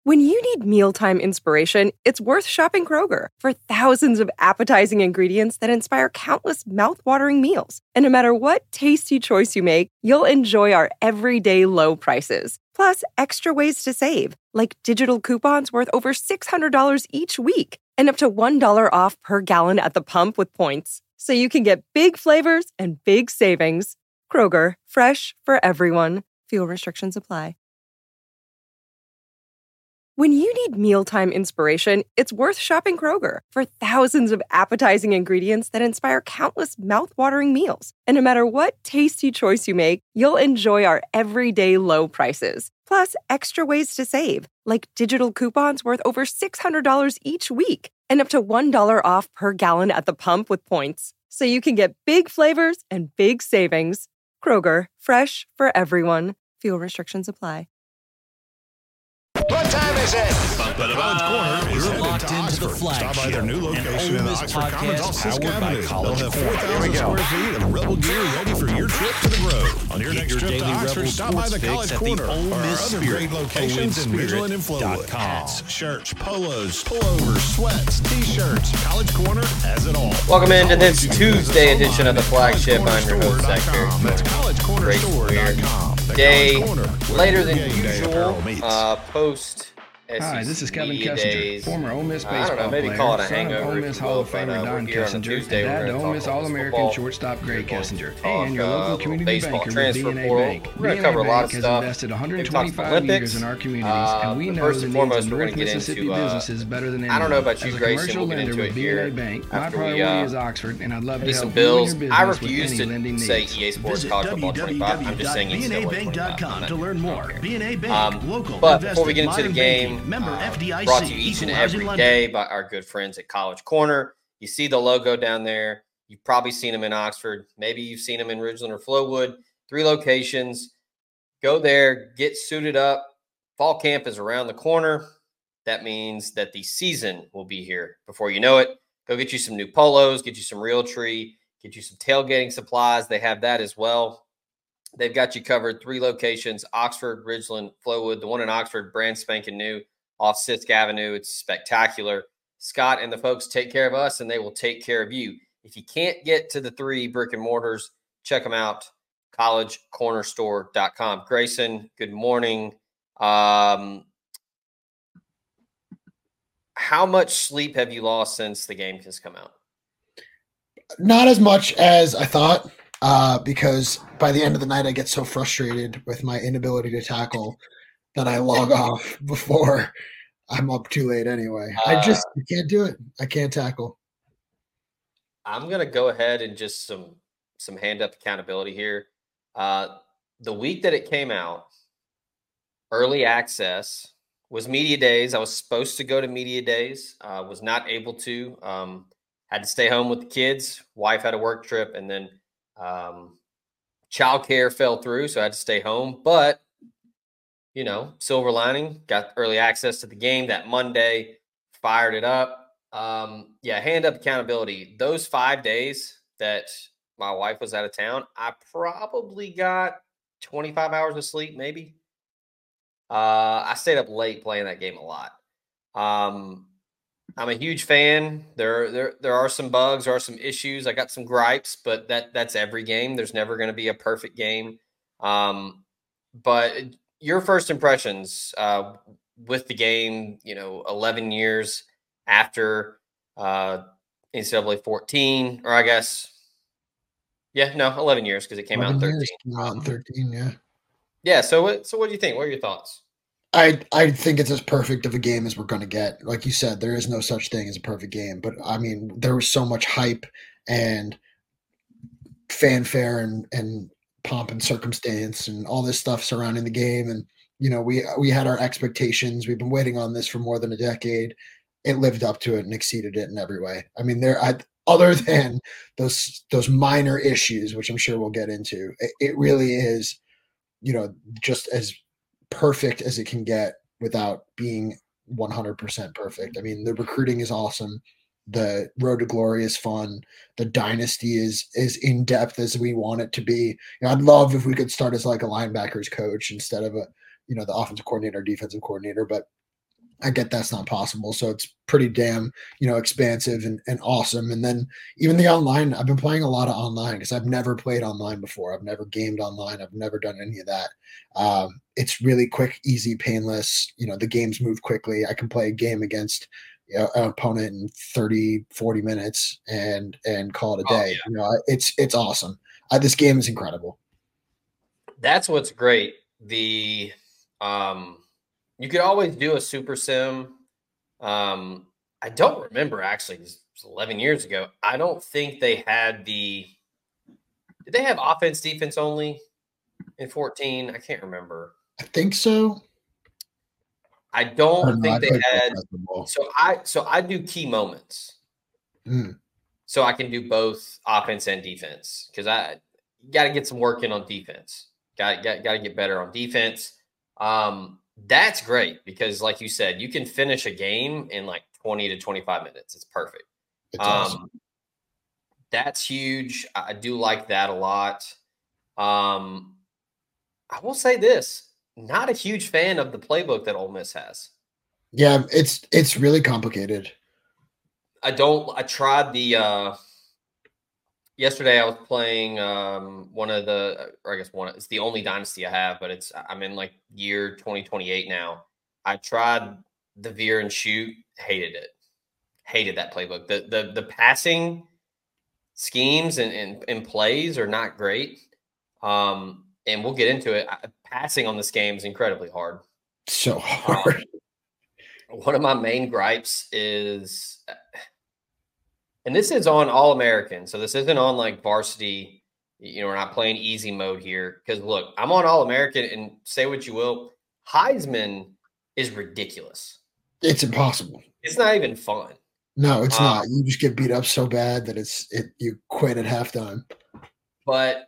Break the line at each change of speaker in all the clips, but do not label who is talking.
When you need mealtime inspiration, it's worth shopping Kroger for thousands of appetizing ingredients that inspire countless mouthwatering meals. And no matter what tasty choice you make, you'll enjoy our everyday low prices. Plus, extra ways to save, like digital coupons worth over $600 each week and up to $1 off per gallon at the pump with points. So you can get big flavors and big savings. Kroger, fresh for everyone. Fuel restrictions apply. When you need mealtime inspiration, it's worth shopping Kroger for thousands of appetizing ingredients that inspire countless mouthwatering meals. And no matter what tasty choice you make, you'll enjoy our everyday low prices. Plus, extra ways to save, like digital coupons worth over $600 each week and up to $1 off per gallon at the pump with points. So you can get big flavors and big savings. Kroger, fresh for everyone. Fuel restrictions apply.
What time is it?
You're locked into the flagship and Ole Miss podcast powered by College Corner.
Here we go.
Square feet of Rebel gear ready for your trip to the Grove. On your
Get
next
your
trip to
daily
Oxford,
Rebel
stop by the
sports
College
fix at the
Corner
Ole
or our
Miss
other great
Spirit,
locations in Ridgeland and Flowood.
OleMissSpirit.com.
Hats, shirts, polos, pullovers, sweats, t-shirts. College Corner has it all.
Welcome
As
into
always,
this
you can visit us
Tuesday edition of the
online at
Flagship. I'm your host, Zach
collegecornerstore.com. That's collegecornerstore.com. The
Day
College Corner, where
later
the
than
game day
usual,
apparel meets.
post SEC
Hi, this is Kevin
media
Kessinger,
days.
former Ole Miss
I don't know,
baseball
maybe
player,
call it a
son of
hangover.
Ole
if
Miss
you
Hall
will,
of Famer
but
Don
we're here on a
Kessinger,
Tuesday.
and
We're
dad to
gonna
Ole
talk
Miss
Ole Miss
All-American
football.
shortstop Gray
We're going to
Kessinger,
talk,
and your local
little
community
baseball
banker with
transfer
DNA
portal.
Bank.
We're going to
DNA
cover a lot
Bank
of
has
stuff.
invested
Maybe talk some
125
Olympics.
years in our communities, and we
But
know
first
the
and
needs
foremost,
of
we're going
North
to get
Mississippi
into,
businesses better than anyone.
I don't know about you,
As a
Grayson,
commercial
we'll get
lender
into
with
it here
DNA Bank, my
after we
priority is Oxford, and I'd love to
do
help
some
you and
bills.
your
I
business with
refuse
any lending
to say
needs.
EA Sports
Visit
College Football 25. I'm just saying
www.bnabank.com to learn more. BNA Bank, local,
But before we
invested,
get into the
modern
game,
banking, member FDIC,
brought to you each and
equal housing
every
lender.
day by our good friends at College Corner. You see the logo down there. You've probably seen them in Oxford. Maybe you've seen them in Ridgeland or Flowood. 3 locations. Go there, get suited up. Fall camp is around the corner. That means that the season will be here before you know it. Go get you some new polos, get you some Realtree, get you some tailgating supplies. They have that as well. They've got you covered 3 locations, Oxford, Ridgeland, Flowood. The one in Oxford, brand spanking new, off Sisk Avenue. It's spectacular. Scott and the folks take care of us, and they will take care of you. If you can't get to the 3 brick and mortars, check them out, collegecornerstore.com. Grayson, good morning. How much sleep have you lost since the game has come out?
Not as much as I thought, because by the end of the night, I get so frustrated with my inability to tackle that I log off before I'm up too late anyway. I can't do it. I can't tackle.
I'm going to go ahead and just some hand-up accountability here. The week that it came out, early access was media days. I was supposed to go to media days. Was not able to. Had to stay home with the kids. Wife had a work trip, and then childcare fell through, so I had to stay home. But, you know, silver lining, got early access to the game that Monday, fired it up. Hand-up accountability. Those 5 days that my wife was out of town, I probably got 25 hours of sleep, maybe. I stayed up late playing that game a lot. I'm a huge fan. There are some bugs, there are some issues. I got some gripes, but that's every game. There's never going to be a perfect game. But your first impressions with the game, 11 years after NCAA 14, or I guess, 11 years because it came out in 13.
Came out in 13, yeah.
Yeah. So what do you think? What are your thoughts?
I think it's as perfect of a game as we're going to get. Like you said, there is no such thing as a perfect game. But, I mean, there was so much hype and fanfare and pomp and circumstance and all this stuff surrounding the game. And, we had our expectations. We've been waiting on this for more than a decade. It lived up to it and exceeded it in every way. I mean, other than those minor issues, which I'm sure we'll get into, it really is, just as perfect as it can get without being 100% perfect. I mean, the recruiting is awesome. The road to glory is fun. The dynasty is in depth as we want it to be. I'd love if we could start as like a linebackers coach instead of the offensive coordinator, defensive coordinator, but I get that's not possible. So it's pretty damn, expansive and awesome. And then even the online, I've been playing a lot of online because I've never played online before. I've never gamed online. I've never done any of that. It's really quick, easy, painless. The games move quickly. I can play a game against an opponent in 30, 40 minutes and call it a day. It's awesome. This game is incredible.
That's what's great. You could always do a super sim. I don't remember, actually, it was 11 years ago. I don't think they had did they have offense, defense only in 14? I can't remember.
I think so.
I don't think they had. So I do key moments. So I can do both offense and defense because I got to get some work in on defense. Got to get better on defense. That's great because, like you said, you can finish a game in like 20 to 25 minutes. It's perfect.
It's awesome.
That's huge. I do like that a lot. I will say this: not a huge fan of the playbook that Ole Miss has.
Yeah, it's really complicated.
I tried the. Yesterday I was playing it's the only dynasty I have, but I'm in like year 2028 now. I tried the veer and shoot, hated that playbook. The passing schemes and plays are not great. And we'll get into it. Passing on this game is incredibly hard.
So hard.
One of my main gripes is, and this is on All-American, so this isn't on like varsity. We're not playing easy mode here. Because look, I'm on All-American, and say what you will, Heisman is ridiculous.
It's impossible.
It's not even fun.
No, it's not. You just get beat up so bad that you quit at halftime.
But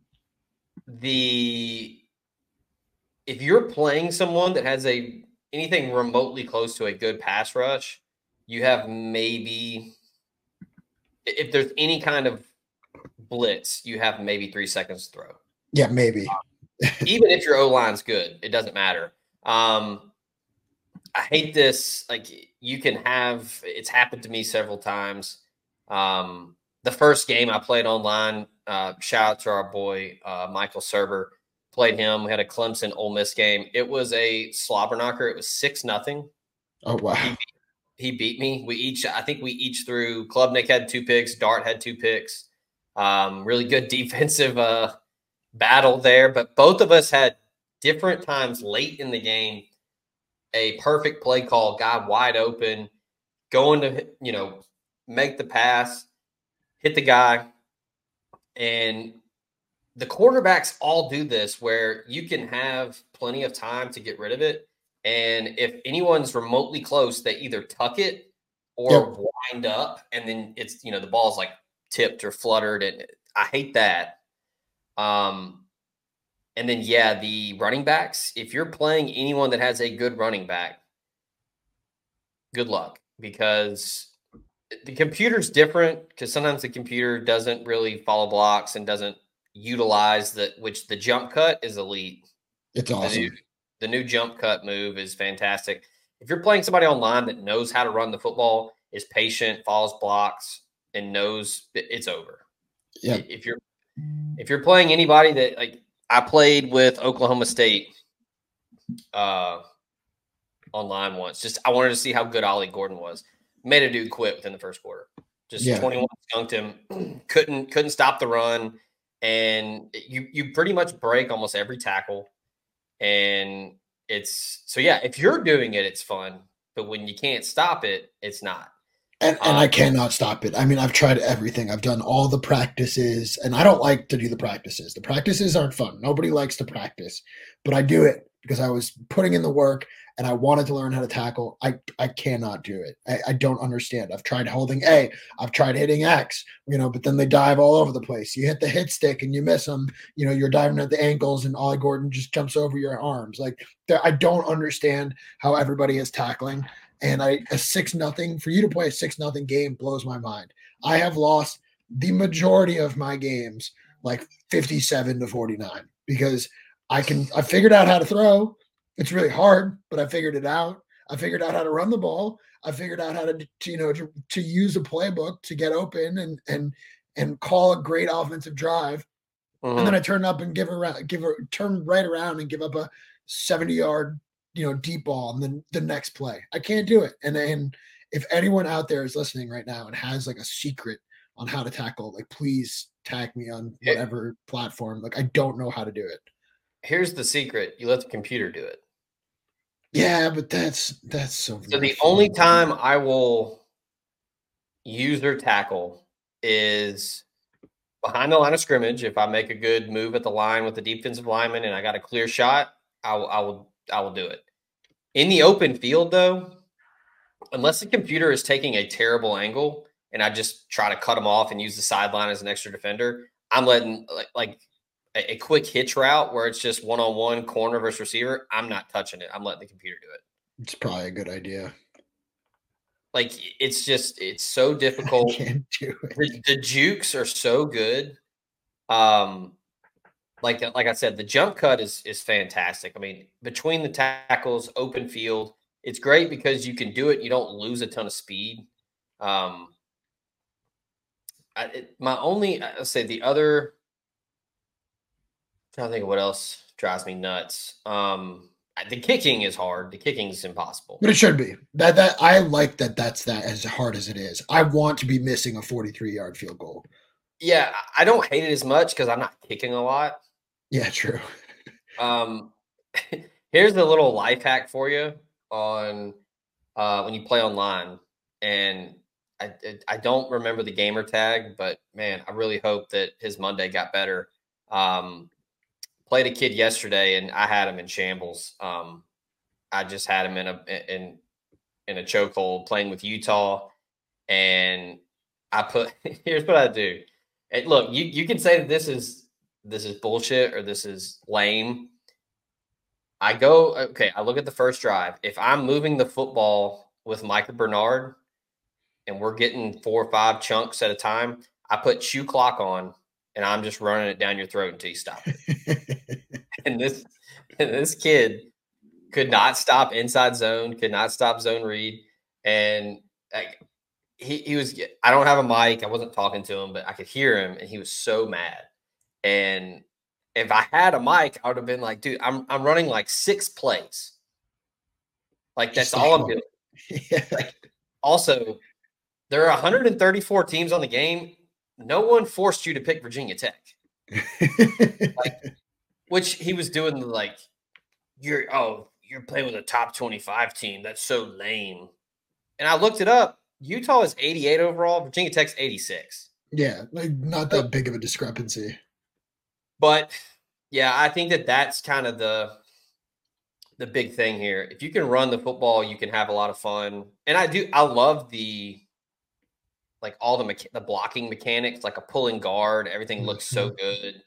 if you're playing someone that has anything remotely close to a good pass rush, you have maybe. If there's any kind of blitz, you have maybe 3 seconds to throw.
Yeah, maybe.
Even if your O-line's good, it doesn't matter. I hate this. Like, it's happened to me several times. The first game I played online, shout out to our boy, Michael Serber, played him. We had a Clemson Ole Miss game. It was a slobber knocker. It was 6-0.
Oh, wow.
He beat me. I think we each threw. Klubnik had 2 picks. Dart had 2 picks. Really good defensive battle there. But both of us had different times late in the game. A perfect play call, guy wide open, going to make the pass, hit the guy, and the quarterbacks all do this where you can have plenty of time to get rid of it. And if anyone's remotely close, they either tuck it or wind up, and then it's the ball's like tipped or fluttered, and I hate that. And then the running backs. If you're playing anyone that has a good running back, good luck because the computer's different. Because sometimes the computer doesn't really follow blocks and doesn't utilize which the jump cut is elite.
It's awesome.
The new jump cut move is fantastic. If you're playing somebody online that knows how to run the football, is patient, follows blocks, and knows it's over.
Yeah.
If you're playing anybody that, like, I played with Oklahoma State online once. I wanted to see how good Ollie Gordon was. Made a dude quit within the first quarter. 21 skunked him. Couldn't stop the run, and you pretty much break almost every tackle. And if you're doing it, it's fun. But when you can't stop it, it's not.
And I cannot stop it. I mean, I've tried everything. I've done all the practices, and I don't like to do the practices. The practices aren't fun. Nobody likes to practice. But I do it because I was putting in the work, and I wanted to learn how to tackle. I cannot do it. I don't understand. I've tried holding A. I've tried hitting X, but then they dive all over the place. You hit the hit stick and you miss them. You're diving at the ankles and Ollie Gordon just jumps over your arms. Like, I don't understand how everybody is tackling. And a 6-0 for you to play a 6-0 game blows my mind. I have lost the majority of my games, like 57-49, because I figured out how to throw. It's really hard, but I figured it out. I figured out how to run the ball. I figured out how to use a playbook to get open and call a great offensive drive. And then I turn up and turn right around and give up a 70-yard, deep ball and then the next play. I can't do it. And if anyone out there is listening right now and has like a secret on how to tackle, like please tag me on whatever platform. Like I don't know how to do it.
Here's the secret. You let the computer do it.
Yeah, but that's so
the only time I will use or tackle is behind the line of scrimmage. If I make a good move at the line with the defensive lineman and I got a clear shot, I will do it. In the open field, though, unless the computer is taking a terrible angle and I just try to cut them off and use the sideline as an extra defender, I'm letting like a quick hitch route where it's just one-on-one corner versus receiver. I'm not touching it. I'm letting the computer do it.
It's probably a good idea.
Like it's so difficult.
I can't do it.
The jukes are so good. Like I said, the jump cut is fantastic. I mean, between the tackles, open field, it's great because you can do it. You don't lose a ton of speed. The other, I'm trying to think of what else drives me nuts. The kicking is hard. The kicking is impossible.
But it should be. That I like that's as hard as it is. I want to be missing a 43-yard field goal.
Yeah, I don't hate it as much because I'm not kicking a lot.
Yeah, true.
Here's a little life hack for you on when you play online. And I don't remember the gamer tag, but man, I really hope that his Monday got better. Played a kid yesterday, and I had him in shambles. I just had him in a chokehold playing with Utah, and here's what I do. And look, you can say that this is bullshit or this is lame. I look at the first drive. If I'm moving the football with Micah Bernard and we're getting 4 or 5 chunks at a time, I put shoe clock on and I'm just running it down your throat until you stop it. and this kid could not stop inside zone, could not stop zone read. And he was, I don't have a mic. I wasn't talking to him, but I could hear him and he was so mad. And if I had a mic, I would have been like, dude, I'm running like 6 plays. Like that's all I'm doing.
Yeah.
Also, there are 134 teams on the game. No one forced you to pick Virginia Tech. Which he was doing you're playing with a top 25 team. That's so lame. And I looked it up. Utah is 88 overall. Virginia Tech's 86.
Yeah, like not that big of a discrepancy.
But yeah, I think that's kind of the big thing here. If you can run the football, you can have a lot of fun. And I love all the blocking mechanics, like a pulling guard. Everything looks so good.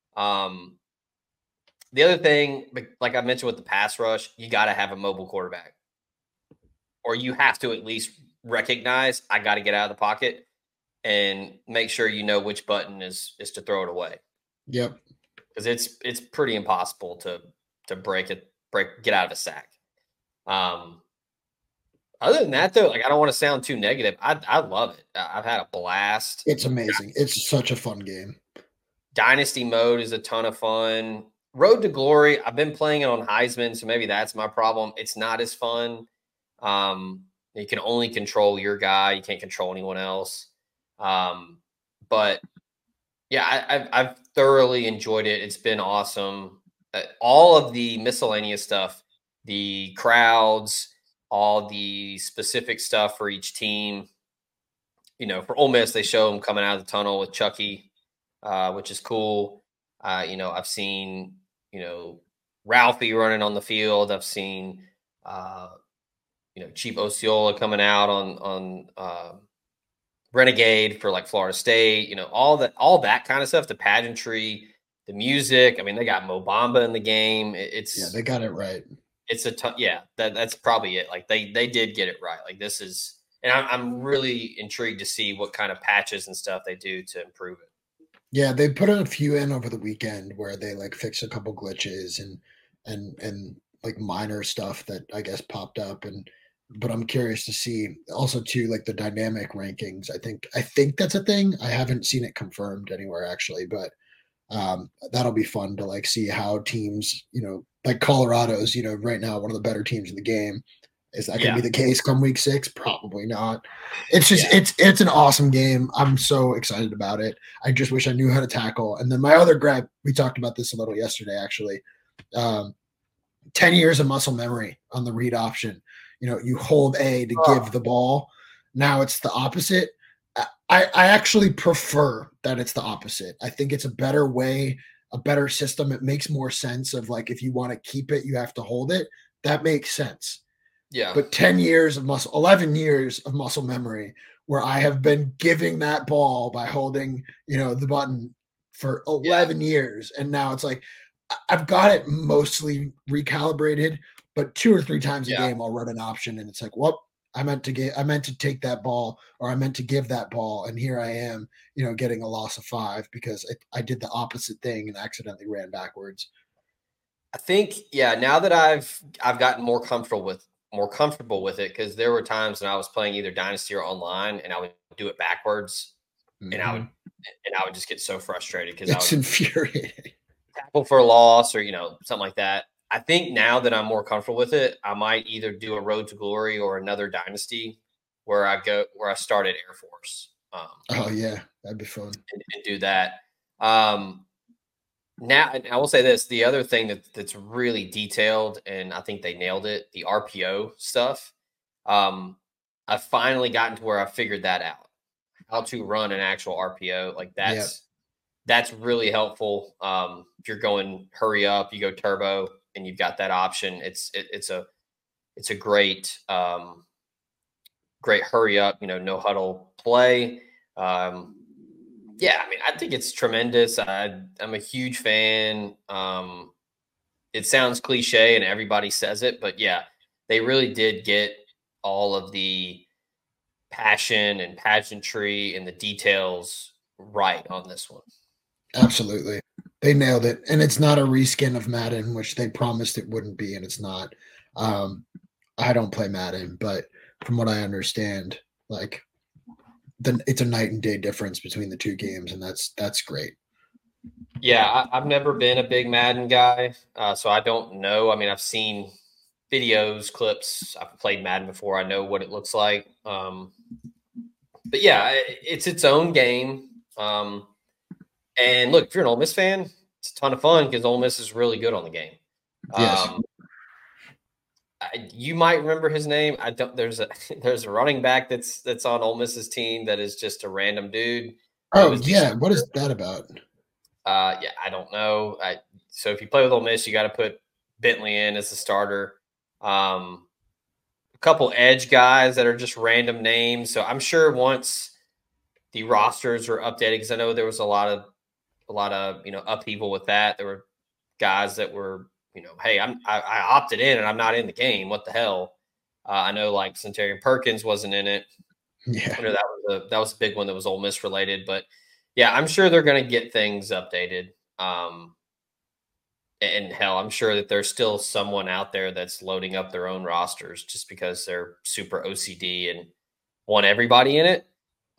The other thing, like I mentioned with the pass rush, you got to have a mobile quarterback, or you have to at least recognize I got to get out of the pocket and make sure you know which button is to throw it away.
Yep,
because it's pretty impossible to get out of a sack. Other than that, though, I don't want to sound too negative. I love it. I've had a blast.
It's amazing. It's such a fun game. Dynasty
mode is a ton of fun. Road to Glory, I've been playing it on Heisman, so maybe that's my problem. It's not as fun. You can only control your guy. You can't control anyone else. But, yeah, I've thoroughly enjoyed it. It's been awesome. All of the miscellaneous stuff, the crowds, all the specific stuff for each team. For Ole Miss, they show them coming out of the tunnel with Chucky, which is cool. I've seen, Ralphie running on the field. I've seen, Chief Osceola coming out on Renegade for Florida State, all that kind of stuff, the pageantry, the music. I mean, they got Mo Bamba in the game.
They got it right.
It's a ton. Yeah, that's probably it. They did get it right. This is, and I'm really intrigued to see what kind of patches and stuff they do to improve it.
Yeah, they put a few in over the weekend where they fixed a couple glitches and like minor stuff that I guess popped up, but I'm curious to see also too like the dynamic rankings. I think that's a thing. I haven't seen it confirmed anywhere actually, but that'll be fun to like see how teams, like Colorado's, right now one of the better teams in the game. Is that going to be the case come week 6? Probably not. It's just it's an awesome game. I'm so excited about it. I just wish I knew how to tackle. And then my other gripe, we talked about this a little yesterday actually. 10 years of muscle memory on the read option. You hold A to give the ball. Now it's the opposite. I actually prefer that it's the opposite. I think it's a better way, a better system. It makes more sense of like, if you want to keep it, you have to hold it. That makes sense.
Yeah.
But 11 years of muscle memory where I have been giving that ball by holding, the button for 11 years. And now it's like, I've got it mostly recalibrated, but 2 or 3 times a game I'll run an option and it's like, well, I meant to take that ball, or I meant to give that ball, and here I am, getting a loss of 5 because I did the opposite thing and accidentally ran backwards.
I think, now that I've gotten more comfortable with it, because there were times when I was playing either Dynasty or online, and I would do it backwards, and I would just get so frustrated because
it's infuriating.
Tackle for a loss or something like that. I think now that I'm more comfortable with it, I might either do a Road to Glory or another Dynasty where I start at Air Force.
Oh yeah, that'd be fun.
And do that. Now, and I will say this: the other thing that's really detailed, and I think they nailed it, the RPO stuff. I've finally gotten to where I figured that out, how to run an actual RPO. Like that's really helpful. If you're going hurry up, you go turbo, and you've got that option. It's a great hurry up, no huddle play. I think it's tremendous. I'm a huge fan. It sounds cliche and everybody says it, but they really did get all of the passion and pageantry and the details right on this one.
Absolutely. They nailed it. And it's not a reskin of Madden, which they promised it wouldn't be, and it's not. I don't play Madden, but from what I understand, like it's a night and day difference between the two games, and that's great.
Yeah, I've never been a big Madden guy, so I don't know. I mean, I've seen videos, clips. I've played Madden before. I know what it looks like. But it's its own game. And look, if you're an Ole Miss fan, it's a ton of fun because Ole Miss is really good on the game.
Yes.
You might remember his name. I don't. There's a running back that's on Ole Miss's team that is just a random dude.
Oh yeah, what is that about?
I don't know. So if you play with Ole Miss, you got to put Bentley in as the starter. A couple edge guys that are just random names. So I'm sure once the rosters were updated, because I know there was a lot of upheaval with that. There were guys that were hey, I opted in and I'm not in the game. What the hell? I know like Centurion Perkins wasn't in it.
Yeah,
I know that was a big one that was Ole Miss related, but I'm sure they're going to get things updated. And hell, I'm sure that there's still someone out there that's loading up their own rosters just because they're super OCD and want everybody in it.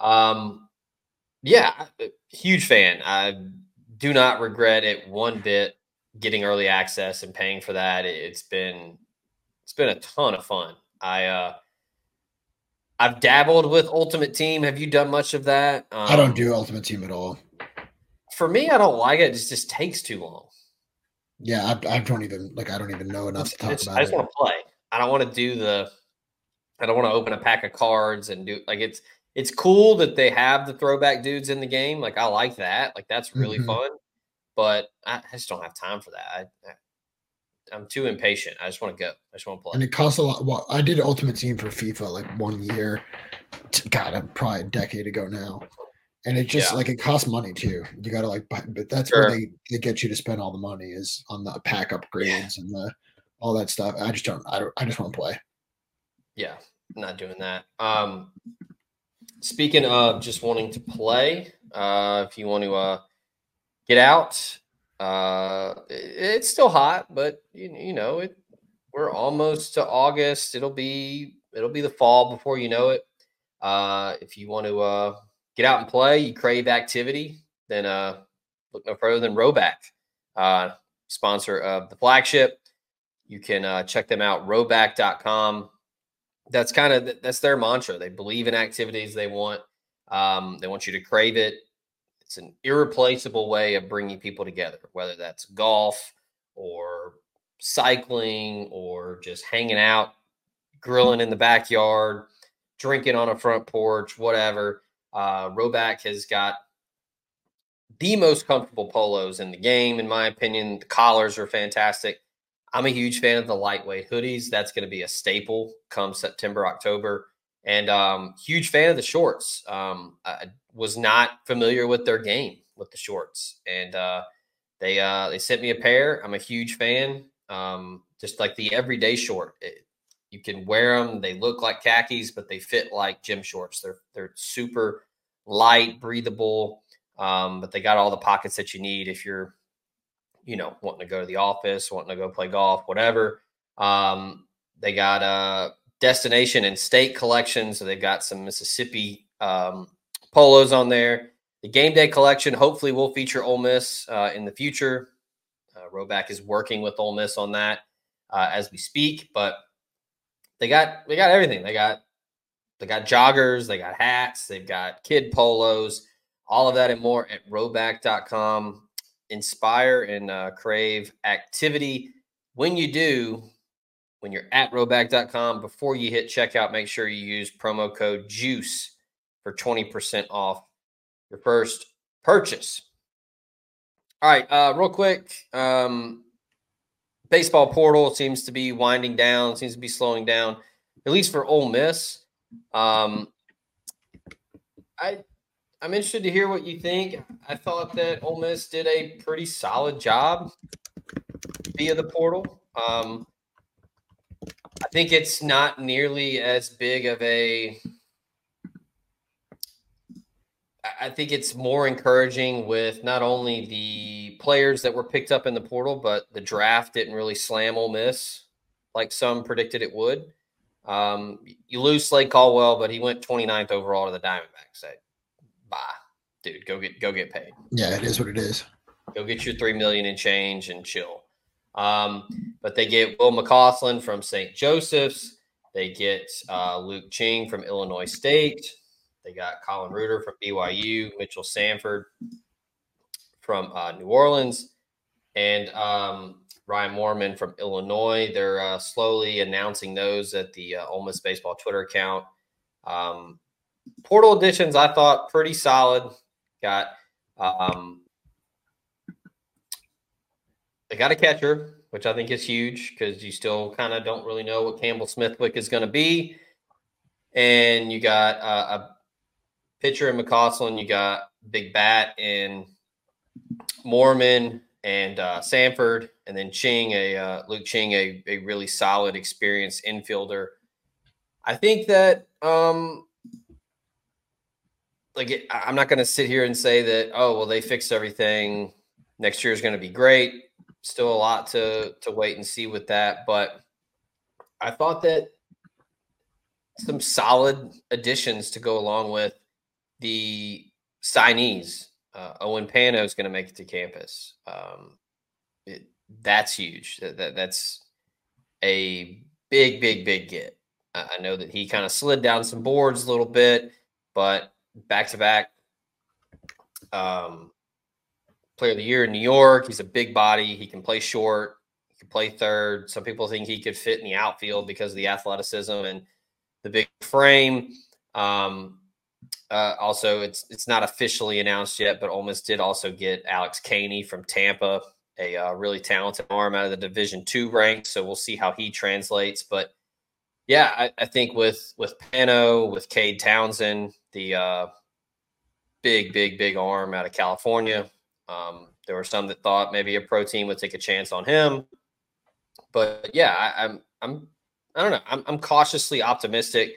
Huge fan. I do not regret it one bit getting early access and paying for that. It's been a ton of fun. I've dabbled with Ultimate Team. Have you done much of that?
I don't do Ultimate Team at all.
For me, I don't like it. It just takes too long.
Yeah, I don't even know enough to talk about it.
I just want to play. I don't want to open a pack of cards and do like it's cool that they have the throwback dudes in the game. Like I like that. Like that's really fun. But I just don't have time for that. I'm too impatient. I just want to go. I just want to play.
And it costs a lot. Well, I did Ultimate Team for FIFA like 1 year. God, probably a decade ago now. And it just it costs money too. You got to buy, but that's where they get you to spend all the money is on the pack upgrades and all that stuff. I just want to play.
Yeah, I'm not doing that. Speaking of just wanting to play, if you want to get out, it's still hot, but we're almost to August. It'll be the fall before you know it. If you want to get out and play, you crave activity, then look no further than Rhoback, sponsor of the flagship. You can check them out, rhoback.com. That's their mantra. They believe in activities. They want you to crave it. It's an irreplaceable way of bringing people together, whether that's golf or cycling or just hanging out, grilling in the backyard, drinking on a front porch, whatever. Rhoback has got the most comfortable polos in the game, in my opinion. The collars are fantastic. I'm a huge fan of the lightweight hoodies. That's going to be a staple come September, October. And huge fan of the shorts. I was not familiar with their game with the shorts. And they sent me a pair. I'm a huge fan. Just like the everyday short. You can wear them. They look like khakis, but they fit like gym shorts. They're super light, breathable, but they got all the pockets that you need if you're, wanting to go to the office, wanting to go play golf, whatever. They got destination and state collections. So they've got some Mississippi polos on there. The game day collection hopefully will feature Ole Miss in the future. Rhoback is working with Ole Miss on that as we speak, but they got everything. They got joggers, they got hats, they've got kid polos, all of that and more at rhoback.com. Inspire and crave activity. When you're at rhoback.com, before you hit checkout, make sure you use promo code JUICE for 20% off your first purchase. All right, real quick. Baseball portal seems to be winding down, seems to be slowing down, at least for Ole Miss. I'm interested to hear what you think. I thought that Ole Miss did a pretty solid job via the portal. I think it's not nearly as big of a – I think it's more encouraging with not only the players that were picked up in the portal, but the draft didn't really slam Ole Miss like some predicted it would. You lose Slade Caldwell, but he went 29th overall to the Diamondbacks. Bye, dude. Go get paid.
Yeah, it is what it is.
Go get your $3 million and change and chill. But they get Will McCausland from St. Joseph's. They get Luke Ching from Illinois State. They got Colin Reuter from BYU, Mitchell Sanford from New Orleans, and Ryan Moorman from Illinois. They're slowly announcing those at the Ole Miss Baseball Twitter account. Portal additions, I thought, pretty solid. They got a catcher, which I think is huge because you still kind of don't really know what Campbell Smithwick is going to be. And you got a pitcher in McCausland. You got Big Bat in Moorman and Sanford, and then Luke Ching, a really solid, experienced infielder. I think that I'm not going to sit here and say that, they fixed everything. Next year is going to be great. Still a lot to wait and see with that. But I thought that some solid additions to go along with the signees. Owen Pano is going to make it to campus. That's huge. That's a big get. I know that he kind of slid down some boards a little bit, but back-to-back player of the year in New York. He's a big body. He can play short. He can play third. Some people think he could fit in the outfield because of the athleticism and the big frame. Also, it's not officially announced yet, but Ole Miss did also get Alex Caney from Tampa, a really talented arm out of the Division II ranks. So we'll see how he translates. But yeah, I think with Pano, with Cade Townsend, the big arm out of California. There were some that thought maybe a pro team would take a chance on him, but yeah, I don't know. I'm cautiously optimistic.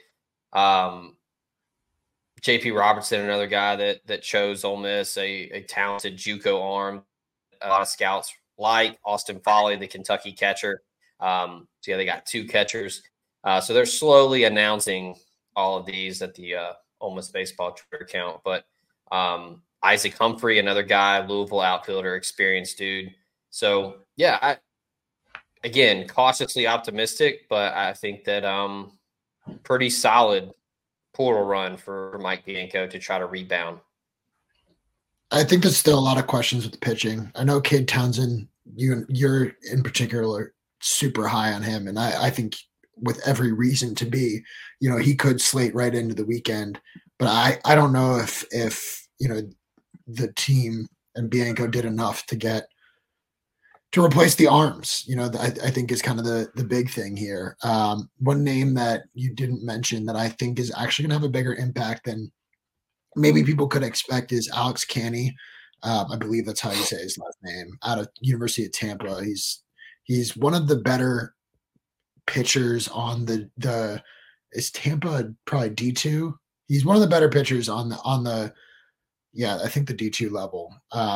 JP Robertson, another guy that chose Ole Miss, a talented JUCO arm. A lot of scouts like Austin Foley, the Kentucky catcher. So yeah, they got 2 catchers. So they're slowly announcing all of these at the Ole Miss baseball Twitter account. But Isaac Humphrey, another guy, Louisville outfielder, experienced dude. So yeah, again, cautiously optimistic, but I think that pretty solid portal run for Mike Bianco to try to rebound.
I think there's still a lot of questions with the pitching. I know Cade Townsend, you're in particular super high on him, and I think with every reason to be. He could slate right into the weekend, but I don't know if the team and Bianco did enough to replace the arms. I think is kind of the big thing here. One name that you didn't mention that I think is actually going to have a bigger impact than maybe people could expect is Alex Canny. I believe that's how you say his last name, out of University of Tampa. He's one of the better pitchers on the is Tampa probably D2. He's one of the better pitchers on the I think the D2 level.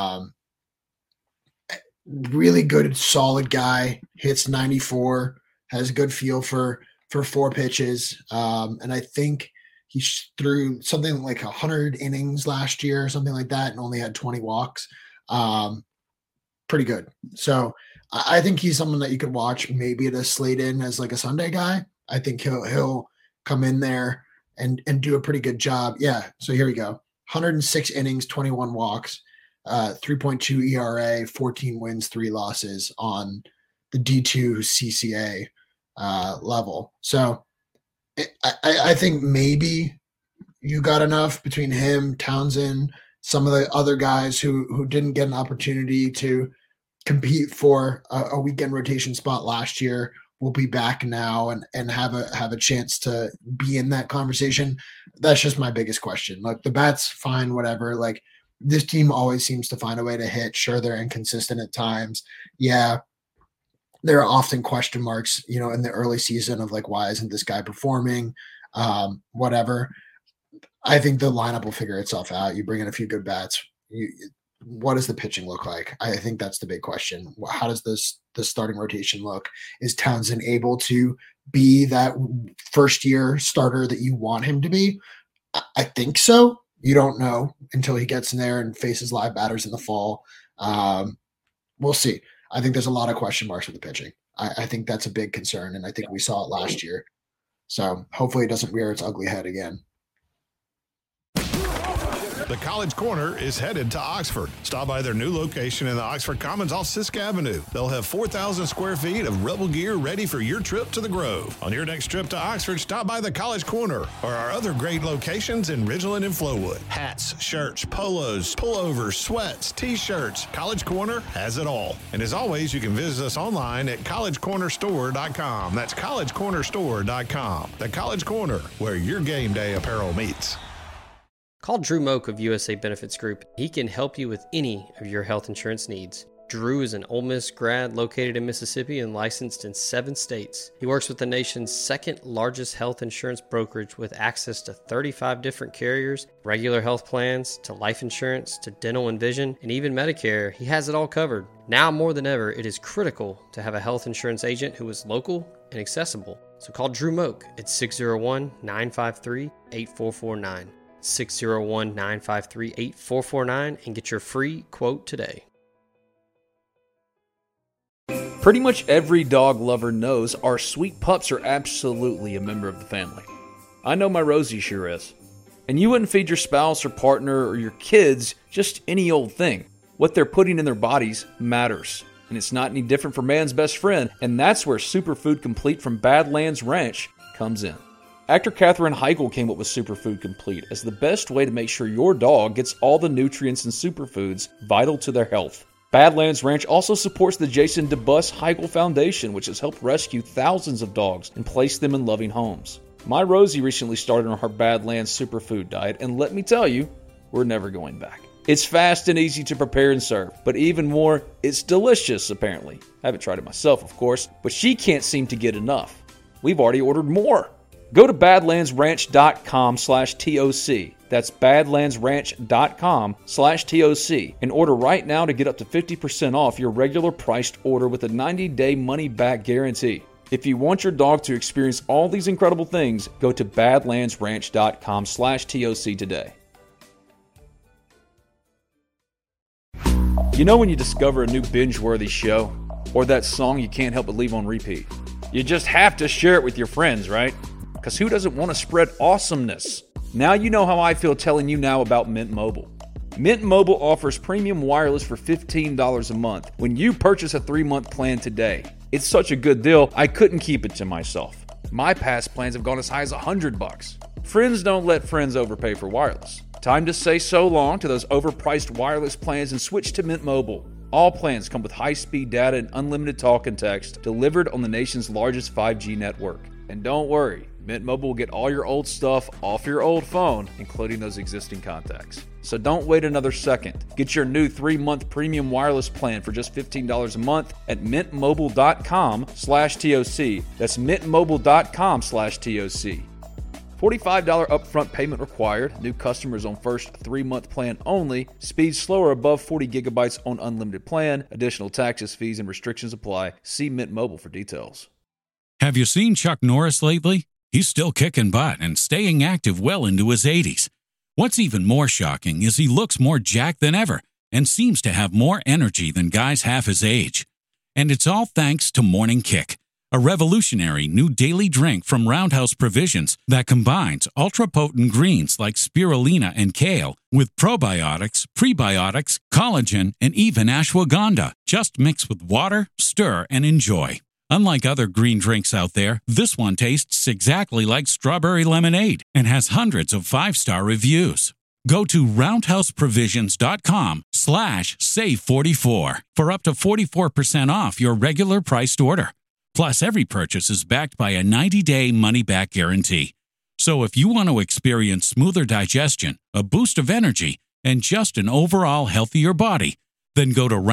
Really good, solid guy, hits 94, has a good feel for 4 pitches. And I think he threw something like 100 innings last year or something like that and only had 20 walks. Pretty good. So I think he's someone that you could watch maybe to slate in as like a Sunday guy. I think he'll come in there and do a pretty good job. Yeah. So here we go. 106 innings, 21 walks, 3.2 ERA, 14 wins, 3 losses on the D2 CCA level. So I think maybe you got enough between him, Townsend, some of the other guys who didn't get an opportunity to compete for a weekend rotation spot last year will be back now and have a chance to be in that conversation. That's just my biggest question. Like, the bat's fine, whatever. Like, this team always seems to find a way to hit. Sure, they're inconsistent at times. Yeah, there are often question marks, in the early season of like, why isn't this guy performing? Whatever. I think the lineup will figure itself out. You bring in a few good bats. What does the pitching look like? I think that's the big question. How does the starting rotation look? Is Townsend able to be that first-year starter that you want him to be? I think so. You don't know until he gets in there and faces live batters in the fall. We'll see. I think there's a lot of question marks with the pitching. I think that's a big concern, and I think we saw it last year. So hopefully it doesn't rear its ugly head again.
The College Corner is headed to Oxford. Stop by their new location in the Oxford Commons off Sisk Avenue. They'll have 4,000 square feet of Rebel gear ready for your trip to the Grove. On your next trip to Oxford, stop by the College Corner or our other great locations in Ridgeland and Flowood. Hats, shirts, polos, pullovers, sweats, T-shirts. College Corner has it all. And as always, you can visit us online at collegecornerstore.com. That's collegecornerstore.com. The College Corner, where your game day apparel meets.
Call Drew Moak of USA Benefits Group. He can help you with any of your health insurance needs. Drew is an Ole Miss grad located in Mississippi and licensed in 7 states. He works with the nation's 2nd largest health insurance brokerage with access to 35 different carriers, regular health plans, to life insurance, to dental and vision, and even Medicare. He has it all covered. Now more than ever, it is critical to have a health insurance agent who is local and accessible. So call Drew Moak at 601-953-8449. 601-953-8449 and get your free quote today.
Pretty much every dog lover knows our sweet pups are absolutely a member of the family. I know my Rosie sure is. And you wouldn't feed your spouse or partner or your kids just any old thing. What they're putting in their bodies matters. And it's not any different for man's best friend. And that's where Superfood Complete from Badlands Ranch comes in. Actor Katherine Heigl came up with Superfood Complete as the best way to make sure your dog gets all the nutrients and superfoods vital to their health. Badlands Ranch also supports the Jason DeBus Heigl Foundation, which has helped rescue thousands of dogs and place them in loving homes. My Rosie recently started on her Badlands Superfood diet, and let me tell you, we're never going back. It's fast and easy to prepare and serve, but even more, it's delicious, apparently. I haven't tried it myself, of course, but she can't seem to get enough. We've already ordered more. Go to badlandsranch.com/TOC. That's badlandsranch.com/TOC and order right now to get up to 50% off your regular priced order with a 90-day money-back guarantee. If you want your dog to experience all these incredible things, go to badlandsranch.com/TOC today. You know when you discover a new binge-worthy show? Or that song you can't help but leave on repeat? You just have to share it with your friends, right? Because who doesn't want to spread awesomeness? Now you know how I feel telling you now about Mint Mobile. Mint Mobile offers premium wireless for $15 a month when you purchase a 3-month plan today. It's such a good deal, I couldn't keep it to myself. My past plans have gone as high as $100. Friends don't let friends overpay for wireless. Time to say so long to those overpriced wireless plans and switch to Mint Mobile. All plans come with high-speed data and unlimited talk and text delivered on the nation's largest 5G network. And don't worry, Mint Mobile will get all your old stuff off your old phone, including those existing contacts. So don't wait another second. Get your new 3-month premium wireless plan for just $15 a month at mintmobile.com/TOC. That's mintmobile.com/TOC. $45 upfront payment required. New customers on first 3-month plan only. Speed slower above 40 gigabytes on unlimited plan. Additional taxes, fees, and restrictions apply. See Mint Mobile for details.
Have you seen Chuck Norris lately? He's still kicking butt and staying active well into his 80s. What's even more shocking is he looks more jacked than ever and seems to have more energy than guys half his age. And it's all thanks to Morning Kick, a revolutionary new daily drink from Roundhouse Provisions that combines ultra-potent greens like spirulina and kale with probiotics, prebiotics, collagen, and even ashwagandha. Just mix with water, stir, and enjoy. Unlike other green drinks out there, this one tastes exactly like strawberry lemonade and has hundreds of 5-star reviews. Go to roundhouseprovisions.com/save44 for up to 44% off your regular priced order. Plus, every purchase is backed by a 90-day money-back guarantee. So if you want to experience smoother digestion, a boost of energy, and just an overall healthier body, then go to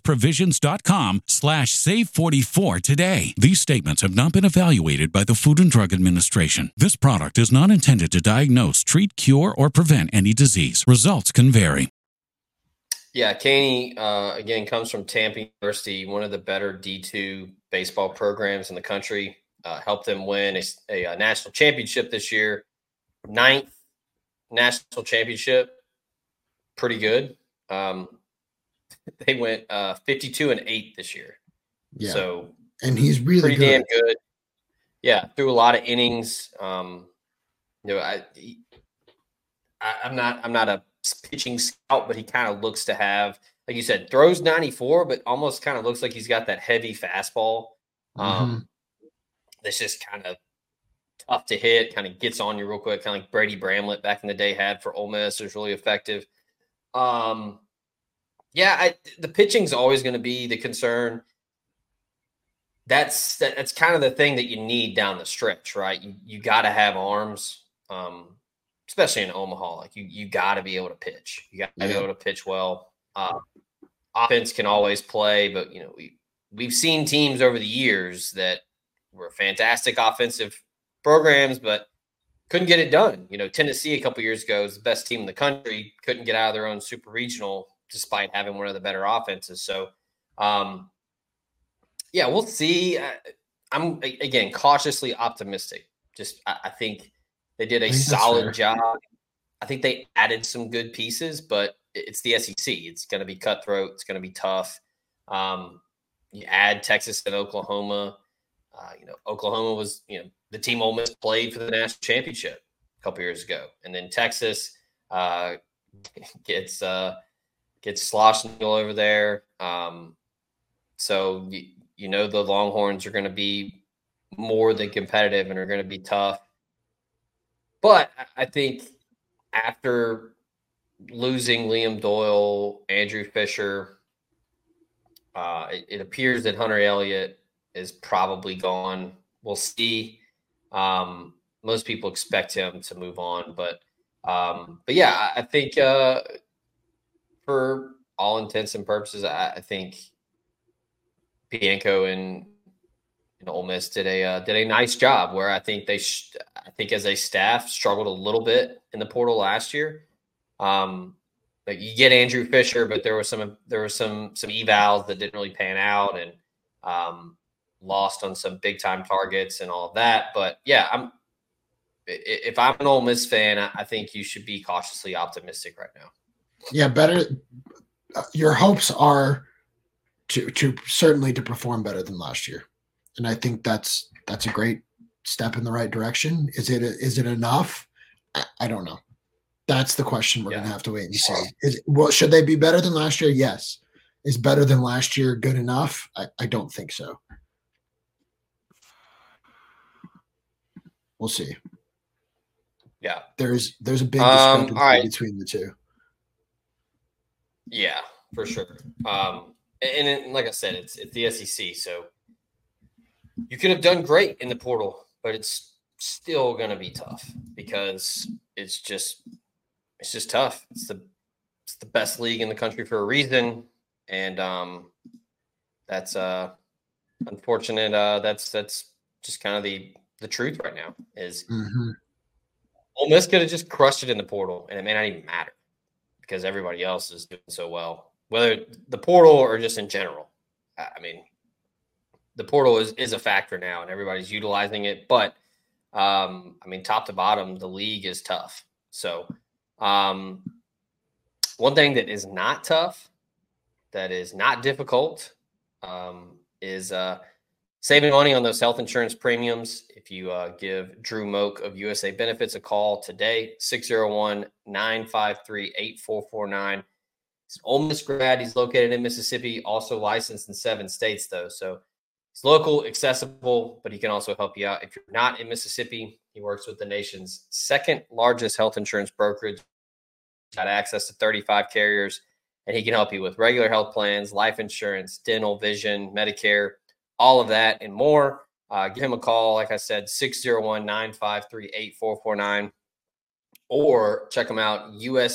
roundhouseprovisions.com/save44 today. These statements have not been evaluated by the Food and Drug Administration. This product is not intended to diagnose, treat, cure, or prevent any disease. Results can vary.
Yeah, Caney, again, comes from Tampa University, one of the better D2 baseball programs in the country. Helped them win a national championship this year. 9th national championship. Pretty good. They went 52-8 this year.
Yeah.
So,
and he's really
pretty
good.
damn good. Yeah, threw a lot of innings. I'm not a pitching scout, but he kind of looks to have, like you said, throws 94, but almost kind of looks like he's got that heavy fastball. That's just kind of tough to hit, kind of gets on you real quick, kind of like Brady Bramlett back in the day had for Ole Miss. It was really effective. The pitching's always going to be the concern. That's kind of the thing that you need down the stretch, right? You got to have arms, especially in Omaha. Like you got to be able to pitch. You got to be able to pitch well. Offense can always play, but we've seen teams over the years that were fantastic offensive programs, but couldn't get it done. Tennessee a couple years ago was the best team in the country, couldn't get out of their own super regional despite having one of the better offenses. So, we'll see. I'm, again, cautiously optimistic. I think they did a solid job. I think they added some good pieces, but it's the SEC. It's going to be cutthroat. It's going to be tough. You add Texas and Oklahoma. Oklahoma was, the team Ole Miss played for the national championship a couple years ago. And then Texas gets sloshed all over there. So, the Longhorns are going to be more than competitive and are going to be tough. But I think after losing Liam Doyle, Andrew Fisher, it appears that Hunter Elliott is probably gone. We'll see. Most people expect him to move on, but I think for all intents and purposes, I think Bianco and Ole Miss did a nice job. Where I think I think as a staff struggled a little bit in the portal last year. But you get Andrew Fisher, but there were some evals that didn't really pan out, and lost on some big time targets and all of that. But yeah, if I'm an Ole Miss fan, I think you should be cautiously optimistic right now.
Yeah, better. Your hopes are to certainly to perform better than last year, and I think that's a great step in the right direction. Is it enough? I don't know. That's the question we're going to have to wait and see. Should they be better than last year? Yes. Is better than last year good enough? I don't think so. We'll see.
Yeah.
There's a big discrepancy between the two.
Yeah, for sure. And like I said, it's the SEC, so you could have done great in the portal, but it's still going to be tough because it's just tough. It's the best league in the country for a reason, and that's unfortunate. That's just kind of the truth right now. Is Ole Miss could have just crushed it in the portal, and it may not even matter because everybody else is doing so well, whether the portal or just in general. I mean, the portal is a factor now, and everybody's utilizing it. But I mean, top to bottom, the league is tough. So. One thing that is not tough, that is not difficult, is saving money on those health insurance premiums. If you give Drew Moak of USA Benefits a call today, 601-953-8449. He's an Ole Miss grad. He's located in Mississippi, also licensed in 7 states, though. So it's local, accessible, but he can also help you out. If you're not in Mississippi, he works with the nation's second largest health insurance brokerage. Got access to 35 carriers, and he can help you with regular health plans, life insurance, dental, vision, Medicare, all of that and more. Give him a call. Like I said, 601-953-8449, or check him out,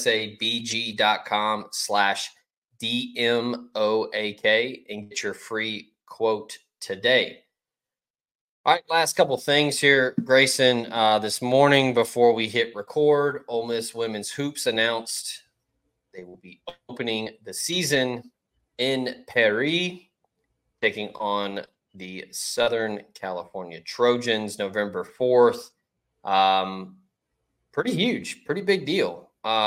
usabg.com/DMOAK, and get your free quote today. All right, last couple things here, Grayson. This morning before we hit record, Ole Miss Women's Hoops announced they will be opening the season in Paris, taking on the Southern California Trojans November 4th. Pretty huge, pretty big deal.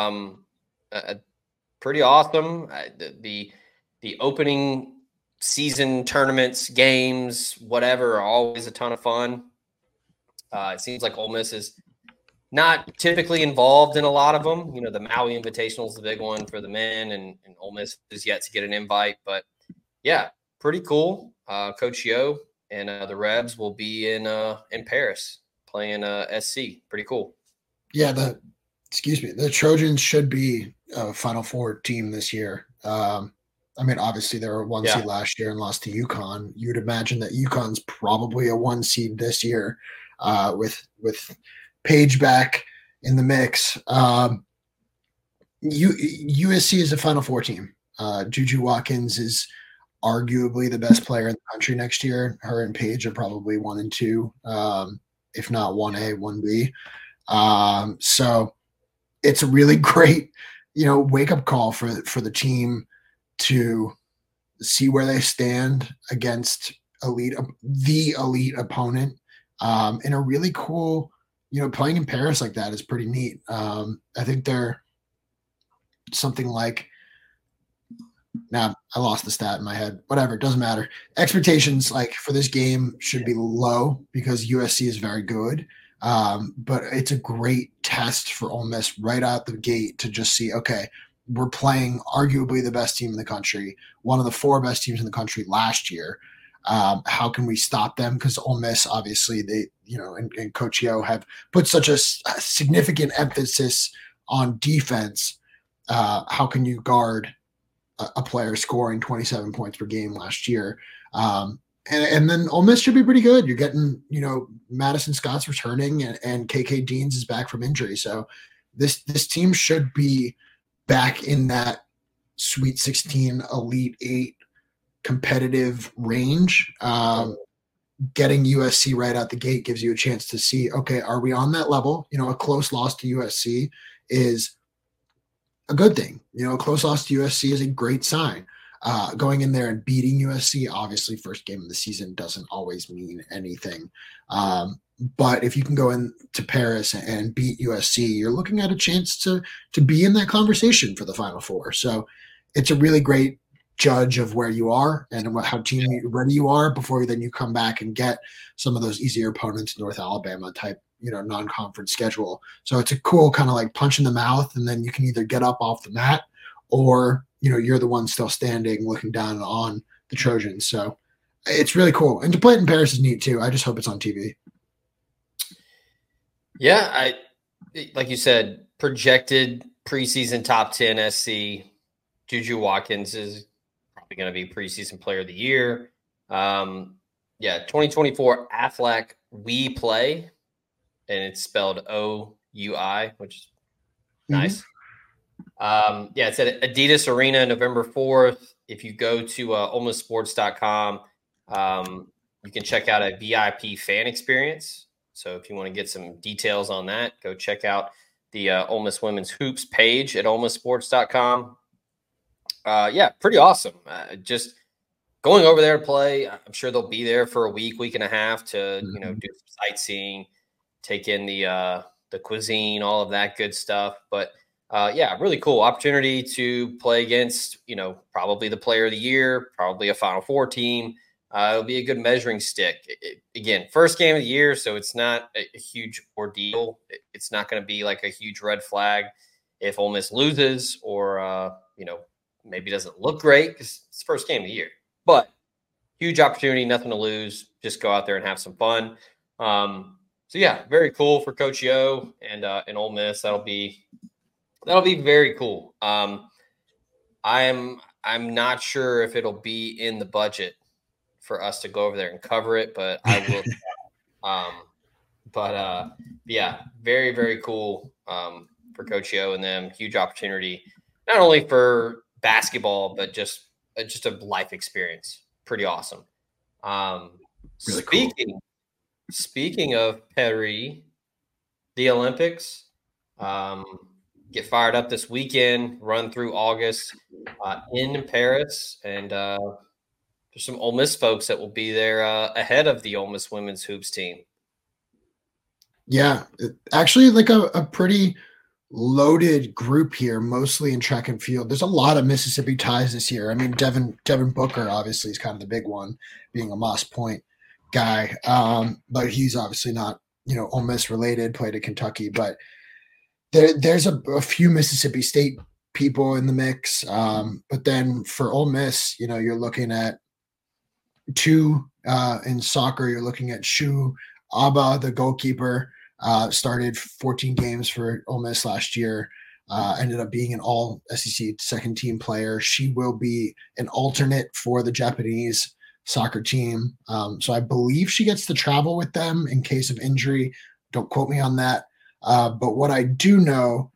Pretty awesome. The opening season tournaments, games, whatever, are always a ton of fun. It seems like Ole Miss is not typically involved in a lot of them. You know, the Maui Invitational is the big one for the men, and Ole Miss is yet to get an invite. But, yeah, pretty cool. Coach Yo and the Rebs will be in Paris playing SC. Pretty cool. Yeah,
the Trojans should be a Final Four team this year. I mean, obviously they were a 1 seed last year and lost to UConn. You'd imagine that UConn's probably a 1 seed this year, with Paige back in the mix. USC is a Final Four team. Juju Watkins is arguably the best player in the country next year. Her and Paige are probably 1 and 2, if not 1A, 1B. So it's a really great, wake up call for the team to see where they stand against the elite opponent, in a really cool, playing in Paris like that is pretty neat. I think they're something like, I lost the stat in my head, whatever, it doesn't matter. Expectations for this game should be low because USC is very good. But it's a great test for Ole Miss right out the gate to just see, okay, we're playing arguably the best team in the country, one of the 4 best teams in the country last year. How can we stop them? Because Ole Miss, obviously, they, and Coach Yo have put such a significant emphasis on defense. How can you guard a player scoring 27 points per game last year? And then Ole Miss should be pretty good. You're getting, Madison Scott's returning, and KK Deans is back from injury. So this team should be back in that Sweet 16, Elite 8 competitive range. getting USC right out the gate gives you a chance to see, okay, are we on that level? A close loss to USC is a good thing. A close loss to USC is a great sign. Going in there and beating USC, obviously first game of the season doesn't always mean anything. But if you can go into Paris and beat USC, you're looking at a chance to be in that conversation for the Final Four. So it's a really great judge of where you are and how team ready you are before then you come back and get some of those easier opponents, North Alabama type, non-conference schedule. So it's a cool kind of like punch in the mouth, and then you can either get up off the mat or, you're the one still standing looking down on the Trojans. So it's really cool. And to play it in Paris is neat too. I just hope it's on TV.
Yeah, like you said, projected preseason top 10 SC. Juju Watkins is probably going to be preseason player of the year. 2024 Aflac We Play, and it's spelled OUI, which is nice. It's at Adidas Arena November 4th. If you go to OleMissSports.com, you can check out a VIP fan experience. So if you want to get some details on that, go check out the Ole Miss Women's Hoops page at OleMissSports.com. Pretty awesome. Just going over there to play. I'm sure they'll be there for a week and a half to, do some sightseeing, take in the cuisine, all of that good stuff. But really cool opportunity to play against, probably the player of the year, probably a Final Four team. It'll be a good measuring stick. Again, first game of the year, so it's not a huge ordeal. It's not going to be like a huge red flag if Ole Miss loses or, maybe doesn't look great because it's the first game of the year. But huge opportunity, nothing to lose. Just go out there and have some fun. Very cool for Coach Yo and Ole Miss. That'll be very cool. I'm not sure if it'll be in the budget for us to go over there and cover it, but I will. Very, very cool for Coach Yo and them. Huge opportunity, not only for basketball, but just a life experience. Pretty awesome. Really speaking of Paris, the Olympics, get fired up this weekend, run through August in Paris, and there's some Ole Miss folks that will be there ahead of the Ole Miss women's hoops team.
Yeah, actually like a pretty loaded group here, mostly in track and field. There's a lot of Mississippi ties this year. I mean, Devin Booker obviously is kind of the big one, being a Moss Point guy, but he's obviously not, Ole Miss related, played at Kentucky, but there's a few Mississippi State people in the mix. But then for Ole Miss, you're looking at two in soccer. You're looking at Shu Abba, the goalkeeper, started 14 games for Ole Miss last year, ended up being an all SEC second team player. She will be an alternate for the Japanese soccer team. So I believe she gets to travel with them in case of injury. Don't quote me on that. But what I do know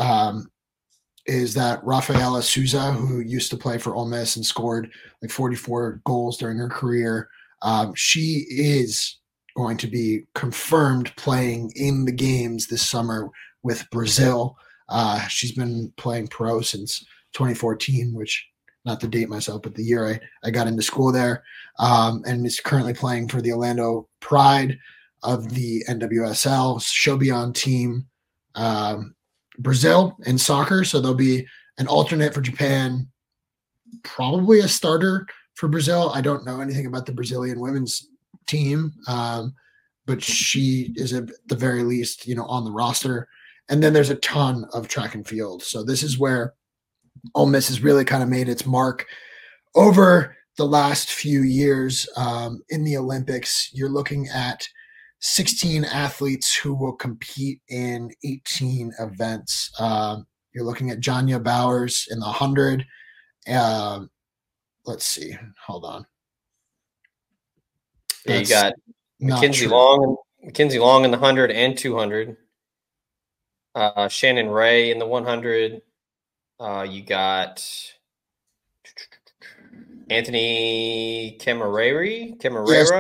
is that Rafaela Souza, who used to play for Ole Miss and scored like 44 goals during her career, she is going to be confirmed playing in the games this summer with Brazil. She's been playing pro since 2014, which, not to date myself, but the year I got into school there, and is currently playing for the Orlando Pride of the NWSL. She'll be on team Brazil in soccer, so there'll be an alternate for Japan, probably a starter for Brazil. I don't know anything about the Brazilian women's team, but she is at the very least, on the roster. And then there's a ton of track and field. So this is where Ole Miss has really kind of made its mark over the last few years. In the Olympics, you're looking at 16 athletes who will compete in 18 events. You're looking at Janya Bowers in the 100. Let's see. Hold on.
Yeah, you got Mackenzie Long in the 100 and 200. Shannon Ray in the 100. You got Anthony Camarero.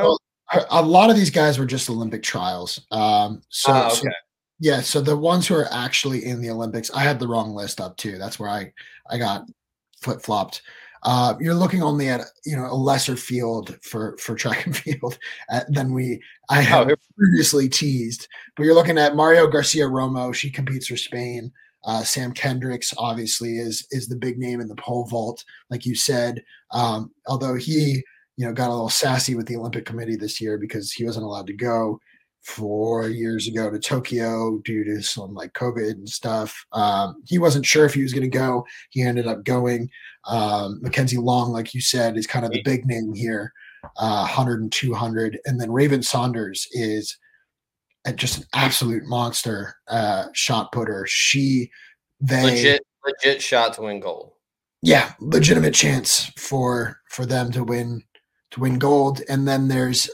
A lot of these guys were just Olympic trials.
Okay.
So the ones who are actually in the Olympics, I had the wrong list up too. That's where I got flip-flopped. You're looking only at a lesser field for track and field than I have previously teased. But you're looking at Mario Garcia Romo. She competes for Spain. Sam Kendricks obviously is the big name in the pole vault, like you said. Although he got a little sassy with the Olympic Committee this year because he wasn't allowed to go 4 years ago to Tokyo due to some like COVID and stuff. He wasn't sure if he was going to go. He ended up going. Mackenzie Long, like you said, is kind of the big name here, 100 and 200. And then Raven Saunders is just an absolute monster shot putter.
Legit shot to win gold.
Yeah, legitimate chance for them to win gold. And then there's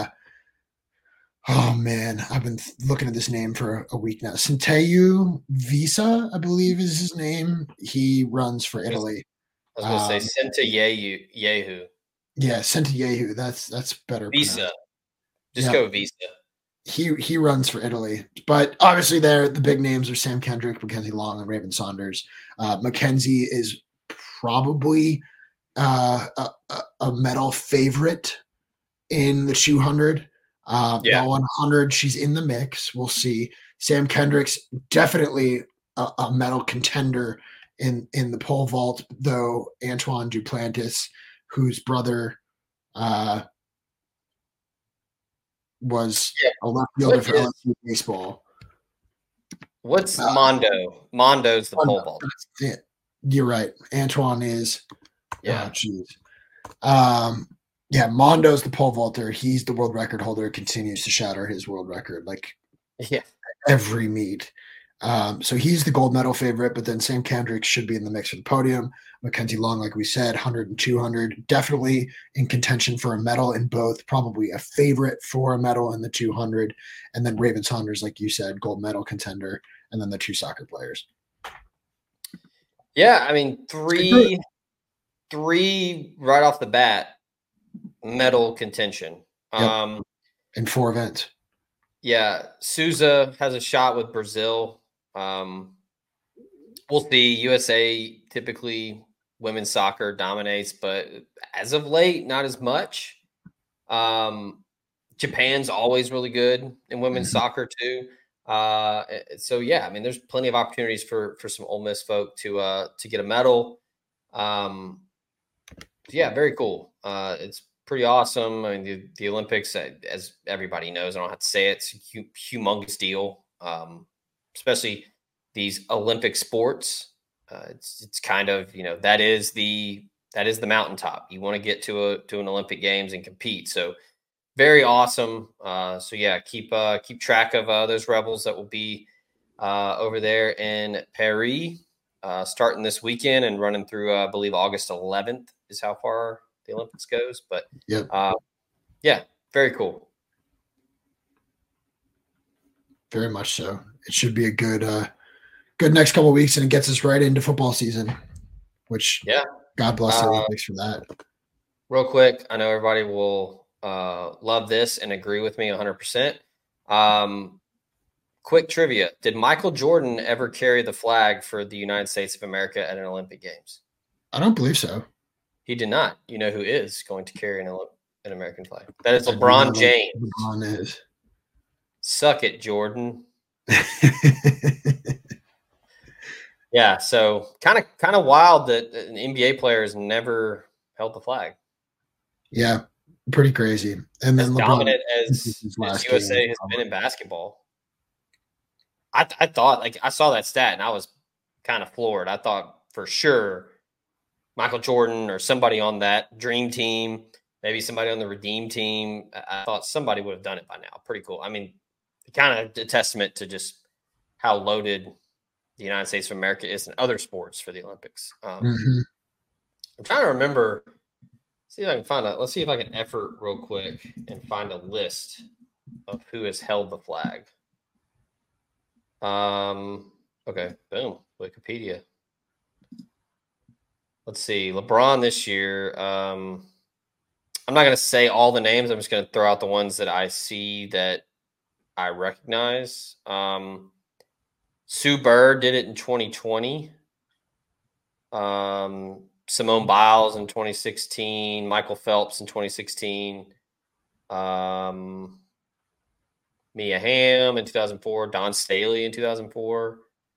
oh man, I've been looking at this name for a week now. Centeio Visa, I believe is his name. He runs for Italy.
I was going to say Centeio.
Yeah, Centeio. That's better.
Visa. Just go Visa.
He runs for Italy, but obviously the big names are Sam Kendrick, Mackenzie Long, and Raven Saunders. Mackenzie is probably a medal favorite in the 200. The 100, she's in the mix. We'll see. Sam Kendrick's definitely a medal contender in the pole vault, though Antoine Duplantis, whose brother was a left fielder for LSU baseball.
What's Mondo? Mondo's the pole vault.
You're right. Antoine is. Yeah. Mondo's the pole vaulter. He's the world record holder. Continues to shatter his world record every meet. So he's the gold medal favorite, but then Sam Kendrick should be in the mix for the podium. Mackenzie Long, like we said, 100 and 200, definitely in contention for a medal in both, probably a favorite for a medal in the 200. And then Raven Saunders, like you said, gold medal contender, and then the two soccer players.
Yeah, I mean, three right off the bat, medal contention.
In 4 events.
Yeah, Souza has a shot with Brazil. We'll see. USA typically women's soccer dominates, but as of late, not as much. Japan's always really good in women's soccer too. So yeah, I mean, there's plenty of opportunities for some Ole Miss folk to get a medal. Yeah, very cool. It's pretty awesome. I mean, the Olympics, as everybody knows, I don't have to say it, it's a humongous deal. Especially these Olympic sports. It's kind of, that is the mountaintop. You want to get to an Olympic Games and compete. So very awesome. So yeah, keep track of those Rebels that will be over there in Paris, starting this weekend and running through, I believe August 11th is how far the Olympics goes. But yeah, very cool.
Very much so. It should be a good next couple of weeks, and it gets us right into football season, which God bless the Olympics for that.
Real quick, I know everybody will love this and agree with me 100%. Quick trivia. Did Michael Jordan ever carry the flag for the United States of America at an Olympic Games?
I don't believe so.
He did not. You know who is going to carry an American flag? That is LeBron James.
LeBron is.
Suck it, Jordan. Yeah, so kind of wild that an NBA player has never held the flag.
Yeah, pretty crazy. And then
as
LeBron,
dominant as USA has been in basketball. I thought, like, I saw that stat and I was kind of floored. I thought for sure Michael Jordan or somebody on that dream team, maybe somebody on the Redeem team, I thought somebody would have done it by now. Pretty cool. I mean, kind of a testament to just how loaded the United States of America is in other sports for the Olympics. I'm trying to remember. See if I can find out. Let's see if I can effort real quick and find a list of who has held the flag. Okay, boom, Wikipedia. Let's see. LeBron this year. I'm not going to say all the names. I'm just going to throw out the ones that I see that I recognize. Sue Bird did it in 2020. Simone Biles in 2016. Michael Phelps in 2016. Mia Hamm in 2004. Don Staley in 2004.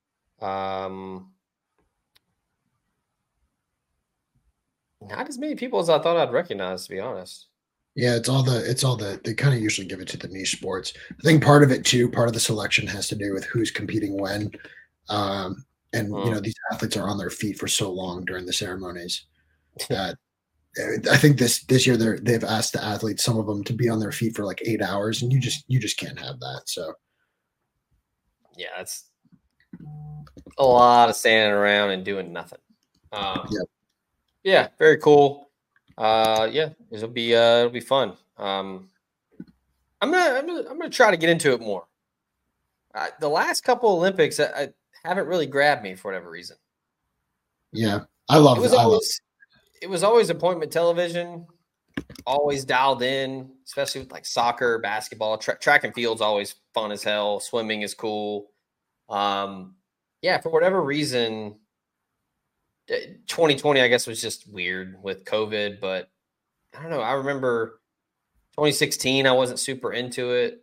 Not as many people as I thought I'd recognize, to be honest.
Yeah, it's all the they kind of usually give it to the niche sports. I think part of it too, part of the selection has to do with who's competing when. And these athletes are on their feet for so long during the ceremonies that I think this year they've asked the athletes, some of them, to be on their feet for like 8 hours, and you just can't have that. So
yeah, it's a lot of standing around and doing nothing. Yeah, very cool. It'll be fun. I'm gonna try to get into it more. The last couple Olympics, I haven't really grabbed me for whatever reason.
Yeah, I love it.
It was always appointment television, always dialed in, especially with like soccer, basketball, track and field's always fun as hell. Swimming is cool. For whatever reason, 2020, I guess, was just weird with COVID, but I don't know. I remember 2016, I wasn't super into it.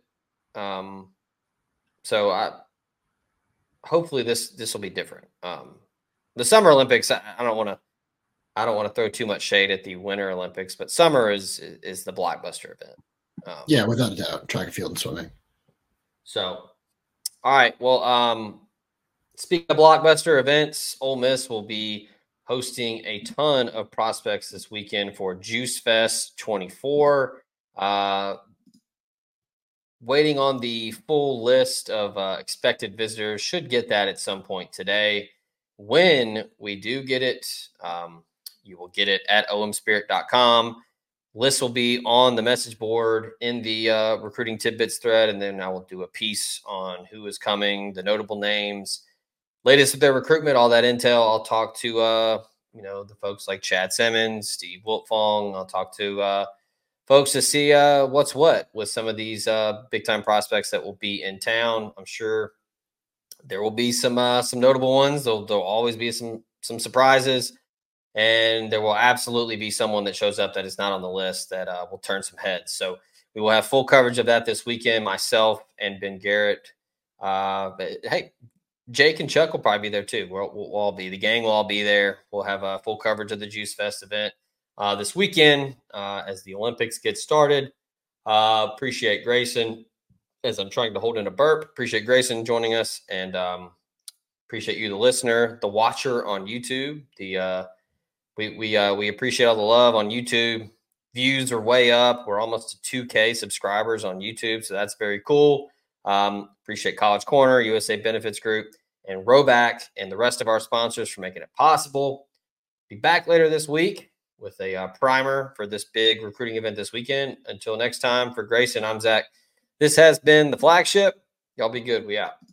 Hopefully this will be different. The Summer Olympics, I don't want to throw too much shade at the Winter Olympics, but summer is the blockbuster event.
Without a doubt, track and field and swimming.
So, all right. Well, speaking of blockbuster events, Ole Miss will be hosting a ton of prospects this weekend for Juice Fest 24. Waiting on the full list of expected visitors. Should get that at some point today. When we do get it, you will get it at omspirit.com. List will be on the message board in the recruiting tidbits thread, and then I will do a piece on who is coming, the notable names, latest of their recruitment, all that intel. I'll talk to the folks like Chad Simmons, Steve Wiltfong. I'll talk to folks to see what's what with some of these big time prospects that will be in town. I'm sure there will be some notable ones. There'll always be some surprises, and there will absolutely be someone that shows up that is not on the list that will turn some heads. So we will have full coverage of that this weekend. Myself and Ben Garrett. But hey, Jake and Chuck will probably be there too. We'll all be, the gang will all be there. We'll have full coverage of the Juice Fest event this weekend as the Olympics get started. Appreciate Grayson, as I'm trying to hold in a burp. Appreciate Grayson joining us, and appreciate you, the listener, the watcher on YouTube. We appreciate all the love on YouTube. Views are way up. We're almost to 2K subscribers on YouTube, so that's very cool. Appreciate College Corner, USA Benefits Group, and Roback, and the rest of our sponsors for making it possible. Be back later this week with a primer for this big recruiting event this weekend. Until next time, for Grayson, I'm Zach. This has been The Flagship. Y'all be good. We out.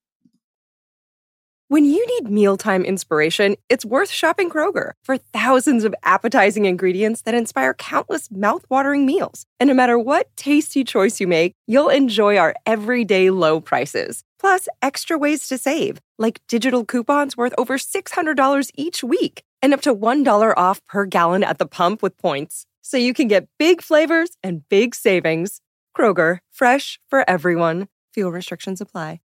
When you need mealtime inspiration, it's worth shopping Kroger for thousands of appetizing ingredients that inspire countless mouth-watering meals. And no matter what tasty choice you make, you'll enjoy our everyday low prices. Plus, extra ways to save, like digital coupons worth over $600 each week and up to $1 off per gallon at the pump with points. So you can get big flavors and big savings. Kroger, fresh for everyone. Fuel restrictions apply.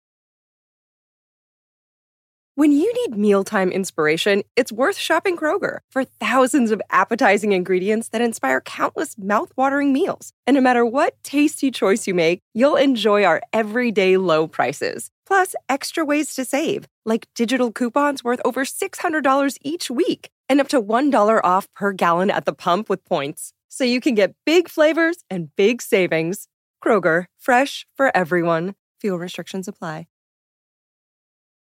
When you need mealtime inspiration, it's worth shopping Kroger for thousands of appetizing ingredients that inspire countless mouth-watering meals. And no matter what tasty choice you make, you'll enjoy our everyday low prices. Plus, extra ways to save, like digital coupons worth over $600 each week and up to $1 off per gallon at the pump with points. So you can get big flavors and big savings. Kroger, fresh for everyone. Fuel restrictions apply.